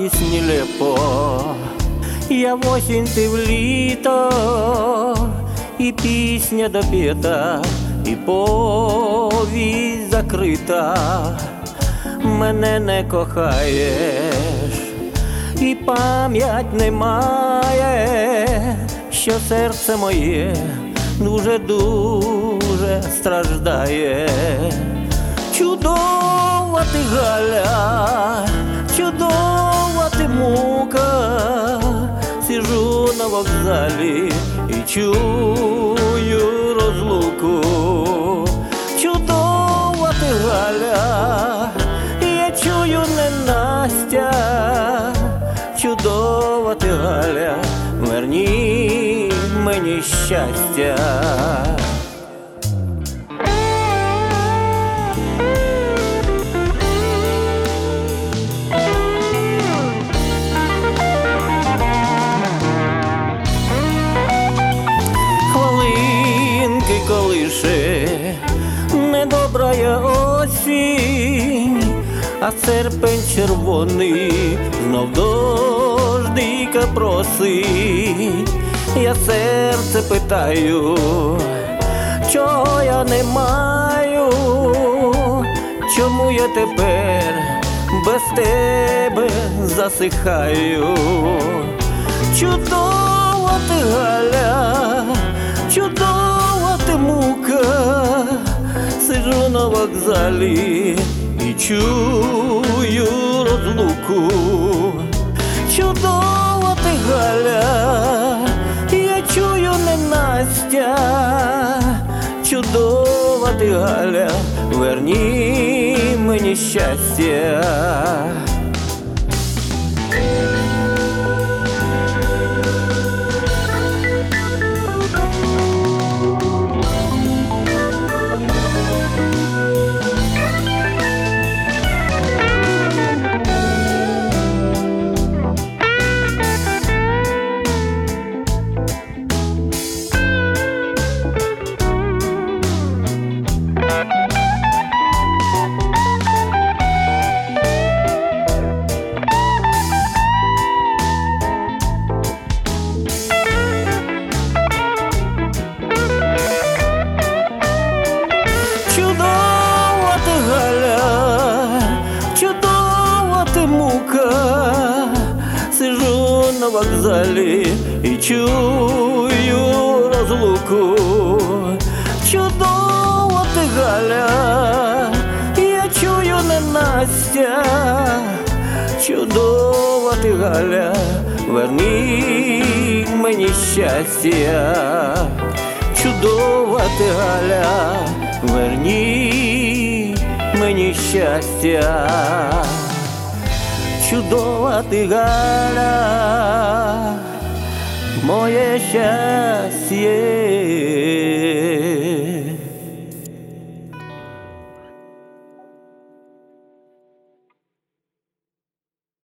радість нелепо. Я в осінь, ти в літо, і пісня допета, і повість закрита. Мене не кохаєш, і пам'ять не має, що серце моє дуже-дуже страждає. Чудова ти, Галя, чудова ти, мука. Сижу на вокзалі і чую розлуку. Чудова ти, Галя, я чую ненастя. Чудова ти, Галя, верні мені щастя. Хвилинки колише недобрая осінь, а серпень червоний знов дождика просить. Я серце питаю, чого я не маю, чому я тепер без тебе засихаю. Чудова ти, Галя, чудова ти, мука. Сиджу на вокзалі і чую розлуку. Чудова ти, Галя, я чую ненастя. Чудова ти, Галя, верні мені щастя. Чудова ти, Галя, чудова ти, мука. Сижу на вокзалі і чую розлуку. Чудова ти, Галя, я чую ненастя. Чудова ти, Галя, верні мені щастя. Чудова ти, Галя, верні мені щастя. Чудова ти, Галя, моє щастя.